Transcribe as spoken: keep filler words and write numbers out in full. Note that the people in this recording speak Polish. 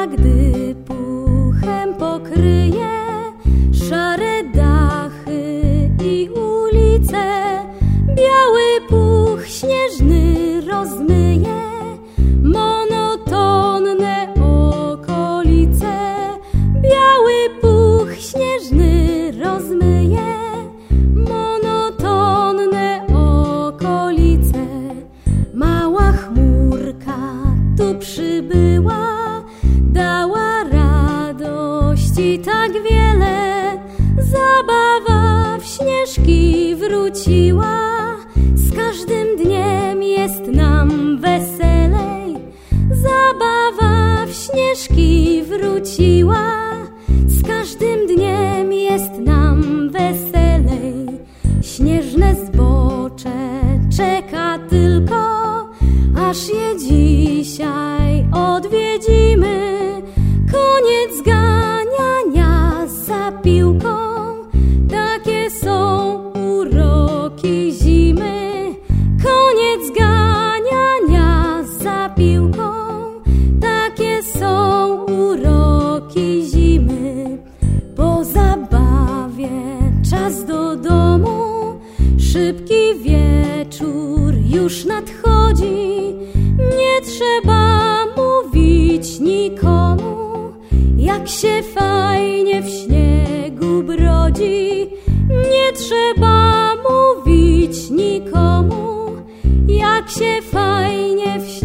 A gdy puchem pokryje szare dachy i ulice, biały puch śnieżny rozmyje monotonne okolice. Biały puch śnieżny rozmyje monotonne okolice. Mała chmurka tu przybyła, dała radości tak wiele. Zabawa w śnieżki wróciła, z każdym dniem jest nam weselej. Zabawa w śnieżki wróciła, z każdym dniem jest nam weselej. Śnieżne zbocze czeka tylko, aż je dzisiaj odwiedzimy. Koniec ganiania za piłką, takie są uroki zimy. Koniec ganiania za piłką, takie są uroki zimy. Po zabawie czas do domu, szybki wieczór już nadchodzi. Nie trzeba mówić nikomu, jak się fajnie w śniegu brodzi. Nie trzeba mówić nikomu, jak się fajnie w